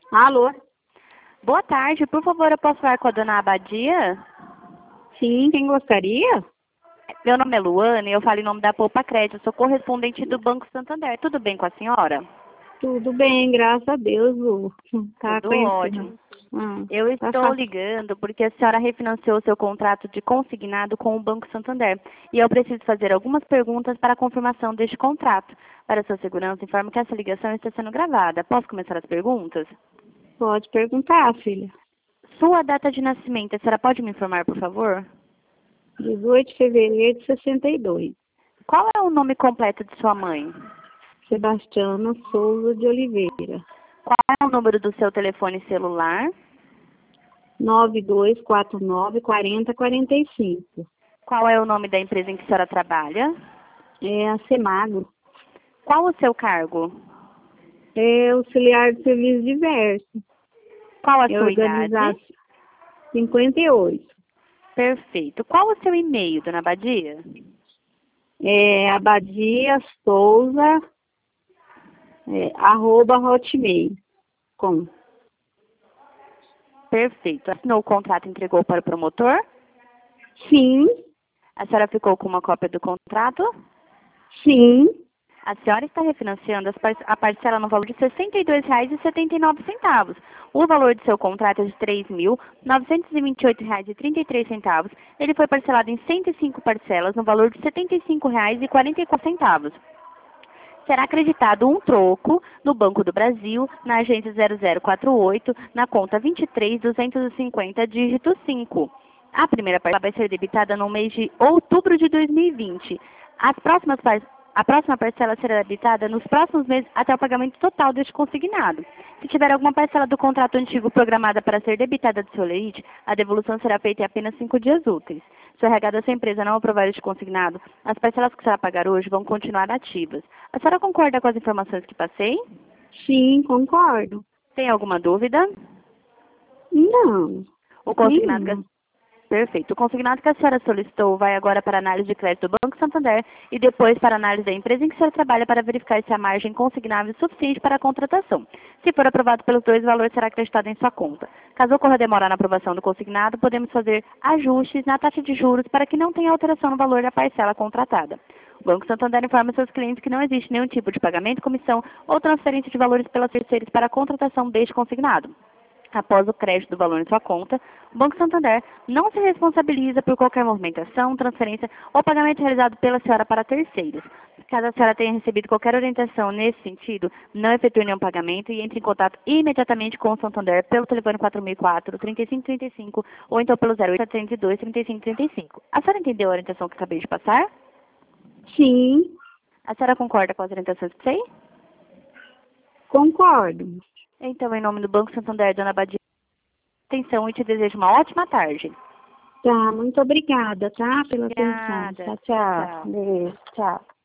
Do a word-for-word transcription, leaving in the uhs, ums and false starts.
Alô? Boa tarde, por favor, eu posso falar com a dona Abadia? Sim, quem gostaria? Meu nome é Luana e eu falo em nome da Poupa Crédito, eu sou correspondente do Banco Santander. Tudo bem com a senhora? Tudo bem, graças a Deus, Lu. Tá Tudo conhecendo. ótimo. Hum, Eu tá estou fácil. ligando porque a senhora refinanciou seu contrato de consignado com o Banco Santander e eu preciso fazer algumas perguntas para a confirmação deste contrato. Para sua segurança, informo que essa ligação está sendo gravada. Posso começar as perguntas? Pode perguntar, filha. Sua data de nascimento, a senhora pode me informar, por favor? dezoito de fevereiro de sessenta e dois. Qual é o nome completo de sua mãe? Sebastiana Souza de Oliveira. Qual é o número do seu telefone celular? nove dois quatro nove, quatro zero quatro cinco. Qual é o nome da empresa em que a senhora trabalha? É a Semagro. Qual o seu cargo? É auxiliar de serviço diverso. Qual a É sua idade? organização cinquenta e oito. Perfeito. Qual o seu e-mail, dona Badia? É Abadia Souza, é, arroba hotmail. Com. Perfeito. Assinou o contrato e entregou para o promotor? Sim, A senhora ficou com uma cópia do contrato? sim. A senhora está refinanciando as par- a parcela no valor de sessenta e dois reais e setenta e nove centavos. O valor de seu contrato é de três mil novecentos e vinte e oito reais e trinta e três centavos. Ele foi parcelado em cento e cinco parcelas no valor de setenta e cinco reais e quarenta e quatro centavos. Será acreditado um troco no Banco do Brasil, na agência zero zero quatro oito, na conta vinte e três duzentos e cinquenta, dígito cinco. A primeira parcela vai ser debitada no mês de outubro de dois mil e vinte. As próximas par- a próxima parcela será debitada nos próximos meses até o pagamento total deste consignado. Se tiver alguma parcela do contrato antigo programada para ser debitada do seu leite, a devolução será feita em apenas cinco dias úteis. Se o R H da sua empresa não aprovar este consignado, as parcelas que a senhora pagar hoje vão continuar ativas. A senhora concorda com as informações que passei? Sim, concordo. Tem alguma dúvida? Não, O consignado que a... nenhuma. Perfeito. O consignado que a senhora solicitou vai agora para a análise de crédito do Banco Santander e depois para a análise da empresa em que a senhora trabalha para verificar se a margem consignável é suficiente para a contratação. Se for aprovado pelos dois, o valor será acreditado em sua conta. Caso ocorra demora na aprovação do consignado, podemos fazer ajustes na taxa de juros para que não tenha alteração no valor da parcela contratada. O Banco Santander informa seus clientes que não existe nenhum tipo de pagamento, comissão ou transferência de valores pelas terceiros para a contratação deste consignado. Após o crédito do valor em sua conta, o Banco Santander não se responsabiliza por qualquer movimentação, transferência ou pagamento realizado pela senhora para terceiros. Caso a senhora tenha recebido qualquer orientação nesse sentido, não efetue nenhum pagamento e entre em contato imediatamente com o Santander pelo telefone quatro mil e quatro, trinta e cinco trinta e cinco ou então pelo zero oito setecentos e dois, trinta e cinco trinta e cinco. A senhora entendeu a orientação que acabei de passar? Sim, A senhora concorda com as orientações que passei? concordo. Então, em nome do Banco Santander, dona Badia, atenção e te desejo uma ótima tarde. Tá, muito obrigada, tá? Pela atenção. Obrigada. Tchau, Tchau, tchau. tchau. Beijo, tchau.